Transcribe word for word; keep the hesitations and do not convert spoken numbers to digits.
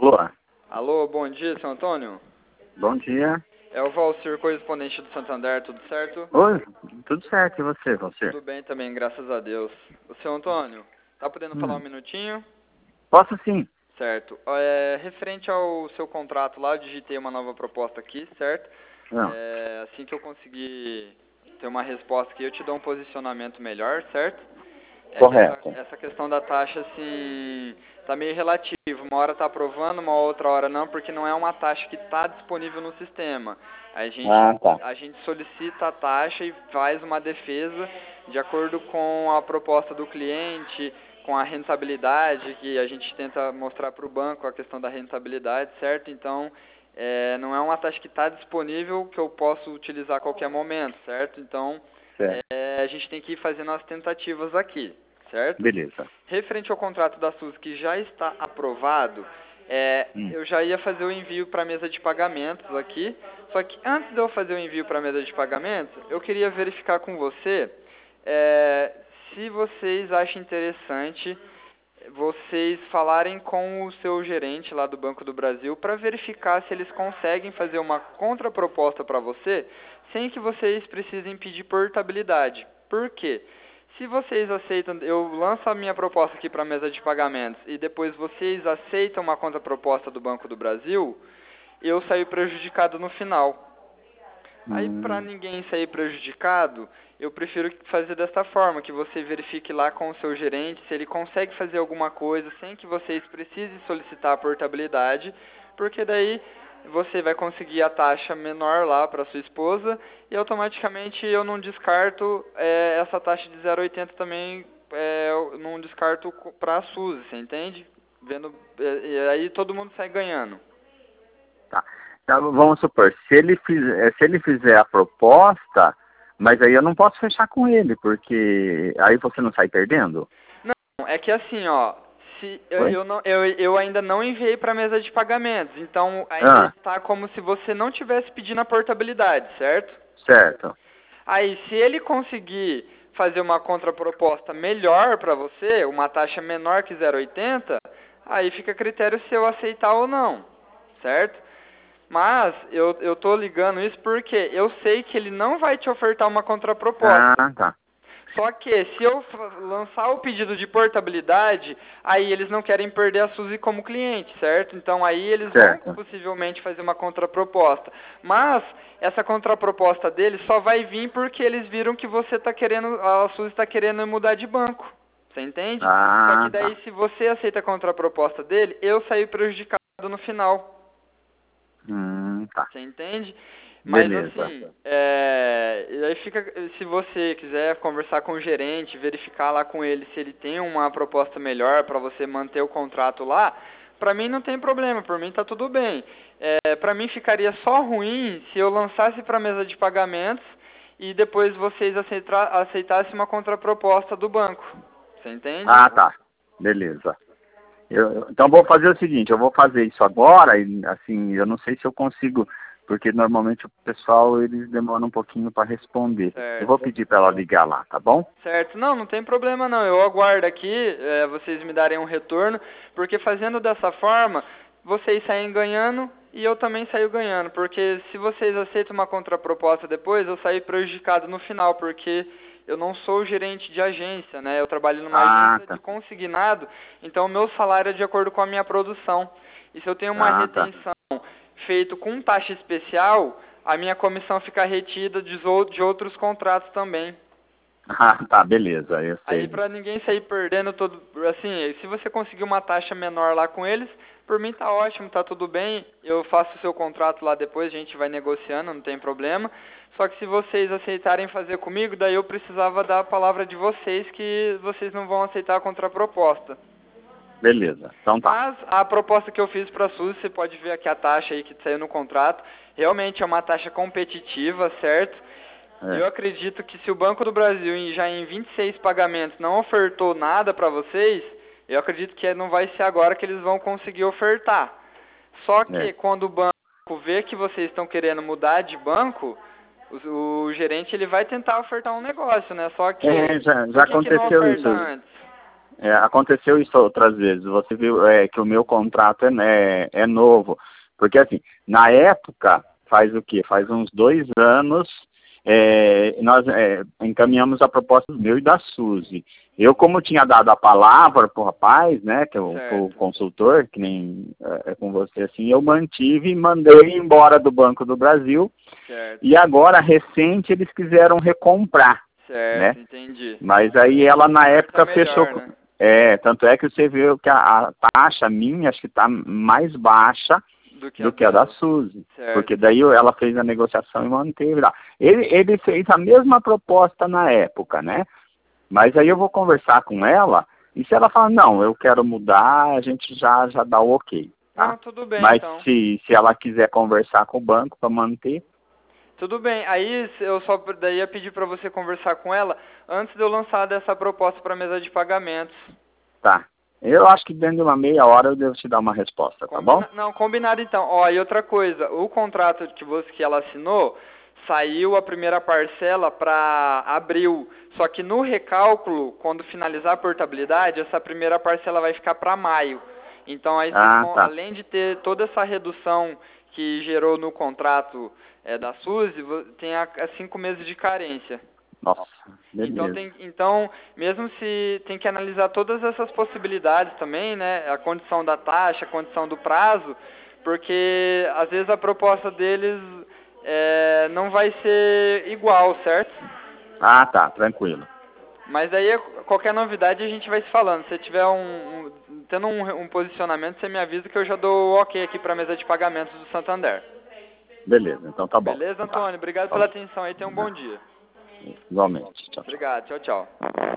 Alô? Alô, bom dia, seu Antônio. Bom dia. É o Valcir, correspondente do Santander, tudo certo? Oi, tudo certo, e você, você? Tudo bem também, graças a Deus. O seu Antônio, tá podendo falar um Hum. minutinho? Posso sim. Certo. É, referente ao seu contrato lá, eu digitei uma nova proposta aqui, certo? Não. É, assim que eu conseguir ter uma resposta aqui, eu te dou um posicionamento melhor, certo? É que essa, Correto. essa questão da taxa, assim, tá meio relativo. Uma hora tá aprovando, uma outra hora não, porque não é uma taxa que está disponível no sistema. A gente, Ah, tá. a gente solicita a taxa e faz uma defesa de acordo com a proposta do cliente, com a rentabilidade, que a gente tenta mostrar para o banco a questão da rentabilidade, certo? Então, é, não é uma taxa que está disponível que eu posso utilizar a qualquer momento, certo? Então, Certo. é, a gente tem que ir fazendo as tentativas aqui, certo? Beleza. Referente ao contrato da SUS que já está aprovado, é, Hum. eu já ia fazer o envio para a mesa de pagamentos aqui, só que antes de eu fazer o envio para a mesa de pagamentos, eu queria verificar com você é, se vocês acham interessante vocês falarem com o seu gerente lá do Banco do Brasil para verificar se eles conseguem fazer uma contraproposta para você sem que vocês precisem pedir portabilidade. Por quê? Se vocês aceitam, eu lanço a minha proposta aqui para a mesa de pagamentos e depois vocês aceitam uma contraproposta do Banco do Brasil, eu saio prejudicado no final. Aí, para Hum. ninguém sair prejudicado, eu prefiro fazer desta forma, que você verifique lá com o seu gerente se ele consegue fazer alguma coisa sem que vocês precisem solicitar a portabilidade, porque daí você vai conseguir a taxa menor lá para sua esposa e automaticamente eu não descarto é, essa taxa de zero vírgula oitenta também, é, eu não descarto para a Suzy, você entende? Vendo, é, e aí todo mundo sai ganhando. Tá. Então, vamos supor, se ele, fizer, se ele fizer a proposta, mas aí eu não posso fechar com ele, porque aí você não sai perdendo? Não, é que assim, ó, se eu, Oi? eu, não, eu, eu ainda não enviei para a mesa de pagamentos, então ainda Ah, está como se você não tivesse pedindo a portabilidade, certo? certo. Aí, se ele conseguir fazer uma contraproposta melhor para você, uma taxa menor que zero vírgula oitenta, aí fica a critério seu aceitar ou não, certo? Mas eu, eu tô ligando isso porque eu sei que ele não vai te ofertar uma contraproposta. Ah, tá. Só que se eu lançar o pedido de portabilidade, aí eles não querem perder a Suzy como cliente, certo? Então aí eles vão Certo. possivelmente fazer uma contraproposta. Mas essa contraproposta deles só vai vir porque eles viram que você tá querendo, a Suzy está querendo mudar de banco. Você entende? Só que Ah, daí tá. se você aceita a contraproposta dele, eu saio prejudicado no final. Hum, tá. Você entende? Mas Beleza. assim, é, e aí fica, se você quiser conversar com o gerente, verificar lá com ele se ele tem uma proposta melhor para você manter o contrato lá, para mim não tem problema, por mim tá tudo bem. É, para mim ficaria só ruim se eu lançasse para a mesa de pagamentos e depois vocês aceita, aceitassem uma contraproposta do banco. Você entende? Ah, tá. Beleza. Eu, eu- então vou fazer o seguinte, eu vou fazer isso agora e assim, eu não sei se eu consigo, porque normalmente o pessoal eles demoram um pouquinho para responder. Eu vou Certo. pedir para ela ligar lá, tá bom? Certo, não, não tem problema não, eu aguardo aqui, é, vocês me darem um retorno, porque fazendo dessa forma, vocês saem ganhando e eu também saio ganhando, porque se vocês aceitam uma contraproposta depois, eu saio prejudicado no final, porque eu não sou gerente de agência, né, eu trabalho numa Ah, agência de tá. consignado, então o meu salário é de acordo com a minha produção, e se eu tenho uma Ah, tá. retenção feito com taxa especial, a minha comissão fica retida de ou- de outros contratos também. Ah, tá, beleza, eu Aí sei. pra ninguém sair perdendo todo, assim, se você conseguir uma taxa menor lá com eles, por mim tá ótimo, tá tudo bem. Eu faço o seu contrato lá depois, a gente vai negociando, não tem problema. Só que se vocês aceitarem fazer comigo, daí eu precisava dar a palavra de vocês que vocês não vão aceitar a contraproposta. Beleza, então tá. Mas a proposta que eu fiz para a SUS, você pode ver aqui a taxa aí que saiu no contrato, realmente é uma taxa competitiva, certo? É. Eu acredito que se o Banco do Brasil em- já em vinte e seis pagamentos não ofertou nada para vocês, eu acredito que não vai ser agora que eles vão conseguir ofertar. Só que É. quando o banco vê que vocês estão querendo mudar de banco, o, o gerente ele vai tentar ofertar um negócio, né? Só que É, já, já por que, que não aconteceu oferta isso. antes? É, aconteceu isso outras vezes. Você viu é, que o meu contrato é, é, é novo. Porque, assim, na época, faz o quê? Faz uns dois anos, é, nós é, encaminhamos a proposta do meu e da Suzy. Eu, como tinha dado a palavra pro rapaz, né, que é o, o consultor, que nem é, é com você, assim, eu mantive e mandei embora do Banco do Brasil. Certo. E agora, recente, eles quiseram recomprar. Certo, né? entendi. Mas aí ela, na época, tá melhor, fechou... Né? É, tanto é que você viu que a, a taxa minha, acho que está mais baixa do que, do a, que a da Suzy. certo. Porque daí ela fez a negociação e manteve lá. Ele, ele fez a mesma proposta na época, né? Mas aí eu vou conversar com ela, e se ela falar, não, eu quero mudar, a gente já, já dá o ok. Tá? Não, tudo bem, Mas então. se, se ela quiser conversar com o banco para manter... Tudo bem, aí eu só daí ia pedir para você conversar com ela antes de eu lançar dessa proposta para mesa de pagamentos. Tá. Eu acho que dentro de uma meia hora eu devo te dar uma resposta, tá Combina... bom? Não, combinado então. Ó, e outra coisa, o contrato que você que ela assinou, saiu a primeira parcela para abril. Só que no recálculo, quando finalizar a portabilidade, essa primeira parcela vai ficar para maio. Então aí, ah, vão, tá. além de ter toda essa redução que gerou no contrato é, da Suzy, tem a, a cinco meses de carência. Nossa, beleza. Então, tem, então, mesmo se tem que analisar todas essas possibilidades também, né? A condição da taxa, a condição do prazo, porque às vezes a proposta deles é, não vai ser igual, certo? Ah, tá, tranquilo. Mas aí, qualquer novidade a gente vai se falando. Se tiver um, um tendo um, um posicionamento, você me avisa que eu já dou o ok aqui para a mesa de pagamentos do Santander. Beleza, então tá bom. Beleza, Antônio? Obrigado tá. pela atenção aí. Tenha um bom dia. Igualmente. Tchau, tchau. Obrigado. Tchau, tchau.